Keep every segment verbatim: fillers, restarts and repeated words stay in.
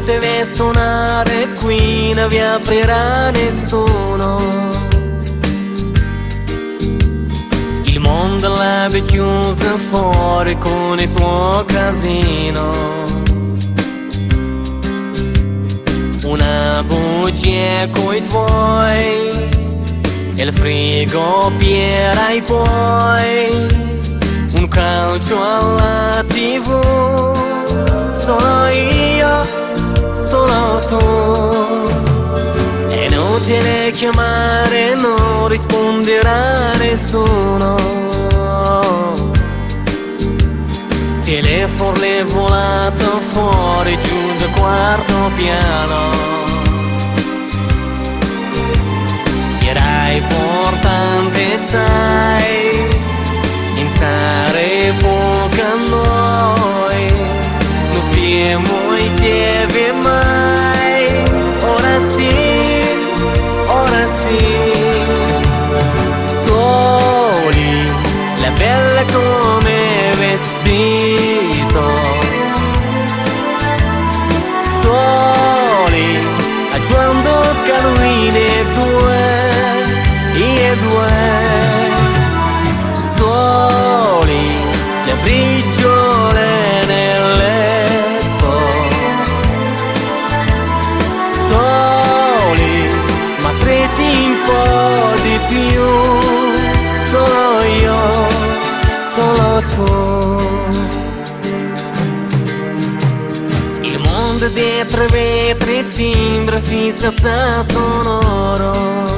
deve suonare qui, non vi aprirà nessuno. Il mondo l'aveva chiuso fuori con il suo casino. Una bugia coi tuoi, il frigo piera poi, un calcio alla tivù. Solo io, solo tu. È inutile chiamare, non risponderà nessuno. Telefono è volato fuori giù dal quarto piano. Era importante, sai, pensare poco a noi. Non siamo insieme mai. Ora sì, ora sì. Soli, la bella come vestito. Soli, aggiungo caluine due, e due. Soli, le briciole nel letto. Soli, ma stretti un po' di più. Solo io, solo tu. Il mondo dietro i vetri sembra fissato sonoro.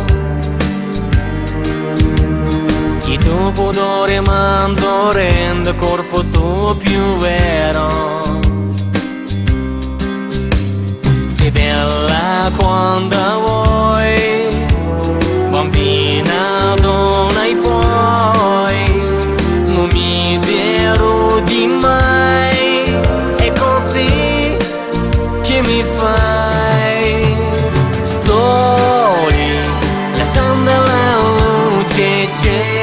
Chi tu pudore mando rende corpo tuo più vero. Sei bella quando vuoi, bambina donna e poi non mi derudi mai. È così che mi fai. Soli, lasciando la luce c'è.